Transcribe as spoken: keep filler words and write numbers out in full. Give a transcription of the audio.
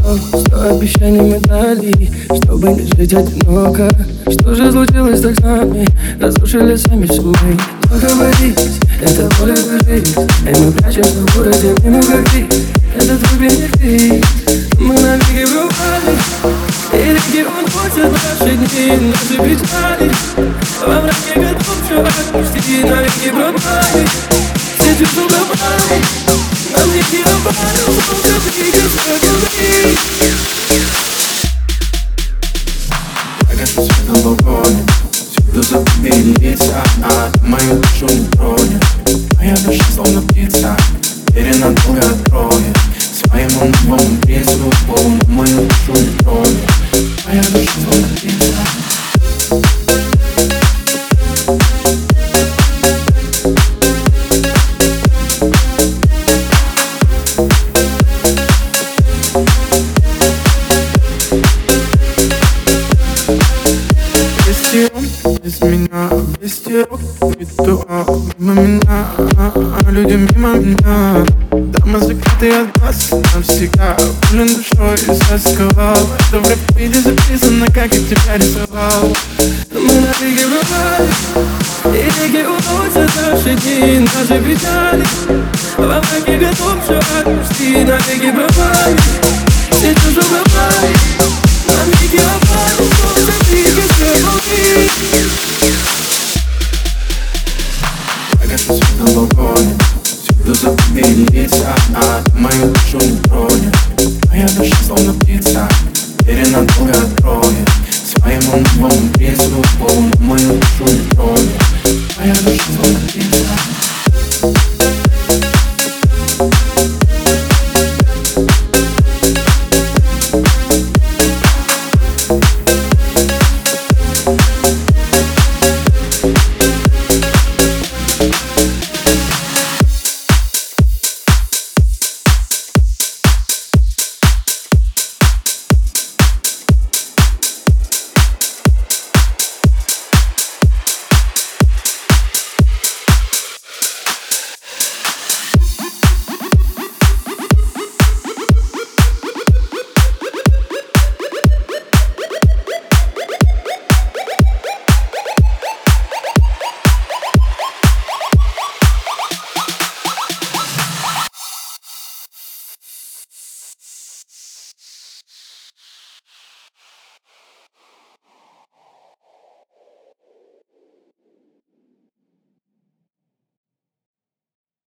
Сто обещаний мы дали, чтобы не жить одиноко. Что же случилось так с нами? Разрушили сами все мы. Договорились, это поле жизнь, и мы прячемся в городе мимо воды. Это твой бенефис, мы навеки пропали, и регион хочет наши дни, наши печали. Во мраке готов все отпусти, навеки пропали. Все чувства пропали, нам не пропали, солнце двигает спокойней. Погас свет на балконе, всюду забыли лица, а мою душу не тронет. Моя душа словно птица, теперь надолго откроет своему новому принцу, мою душу не тронет. Моя душа словно птица. Без меня, без тирок, ритуал мимо меня, люди мимо меня. Дома закрыты от глаз навсегда, болен душой засковал. Это в рэп-виде записано, как я тебя рисовал. Мы навеки пропали, и регион хочет наши дни, наши печали. Во мраке готов все отпусти, навеки пропали. Все чувства пропали, навеки пропали, солнце двигает спокойней. Погас свет на балконе, всюду забыли лица, а мою душу не тронет.